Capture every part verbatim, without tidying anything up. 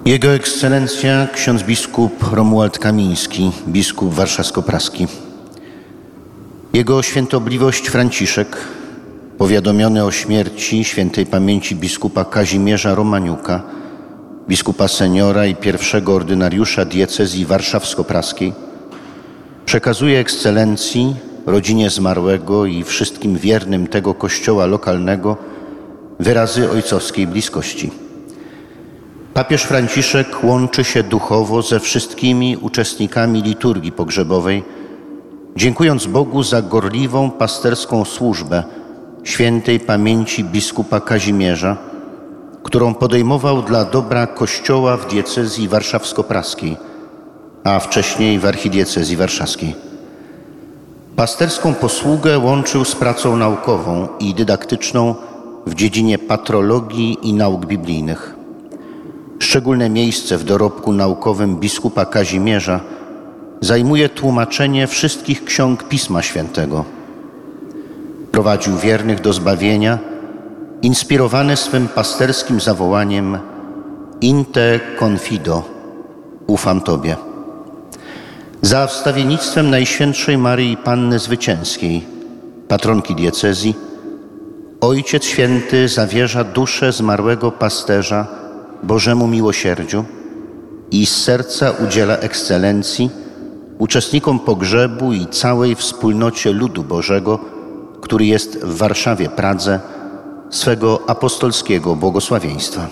Jego Ekscelencja ksiądz biskup Romuald Kamiński, biskup warszawsko-praski. Jego Świętobliwość Franciszek, powiadomiony o śmierci świętej pamięci biskupa Kazimierza Romaniuka, biskupa seniora i pierwszego ordynariusza diecezji warszawsko-praskiej, przekazuje Ekscelencji, rodzinie zmarłego i wszystkim wiernym tego kościoła lokalnego wyrazy ojcowskiej bliskości. Papież Franciszek łączy się duchowo ze wszystkimi uczestnikami liturgii pogrzebowej, dziękując Bogu za gorliwą pasterską służbę świętej pamięci biskupa Kazimierza, którą podejmował dla dobra Kościoła w diecezji warszawsko-praskiej, a wcześniej w archidiecezji warszawskiej. Pasterską posługę łączył z pracą naukową i dydaktyczną w dziedzinie patrologii i nauk biblijnych. Szczególne miejsce w dorobku naukowym biskupa Kazimierza zajmuje tłumaczenie wszystkich ksiąg Pisma Świętego. Prowadził wiernych do zbawienia, inspirowany swym pasterskim zawołaniem In te confido, ufam Tobie. Za wstawiennictwem Najświętszej Maryi Panny Zwycięskiej, patronki diecezji, Ojciec Święty zawierza duszę zmarłego pasterza Bożemu miłosierdziu i z serca udziela Ekscelencji, uczestnikom pogrzebu i całej wspólnocie ludu Bożego, który jest w Warszawie, Pradze, swego apostolskiego błogosławieństwa.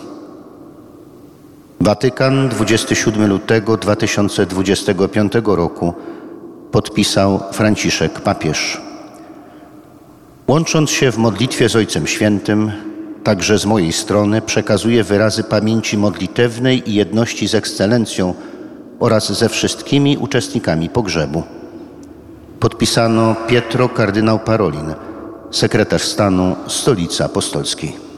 Watykan, dwudziestego siódmego lutego dwa tysiące dwudziestego piątego roku, podpisał Franciszek papież. Łącząc się w modlitwie z Ojcem Świętym, także z mojej strony przekazuję wyrazy pamięci modlitewnej i jedności z Ekscelencją oraz ze wszystkimi uczestnikami pogrzebu. Podpisano Pietro kardynał Parolin, sekretarz stanu Stolicy Apostolskiej.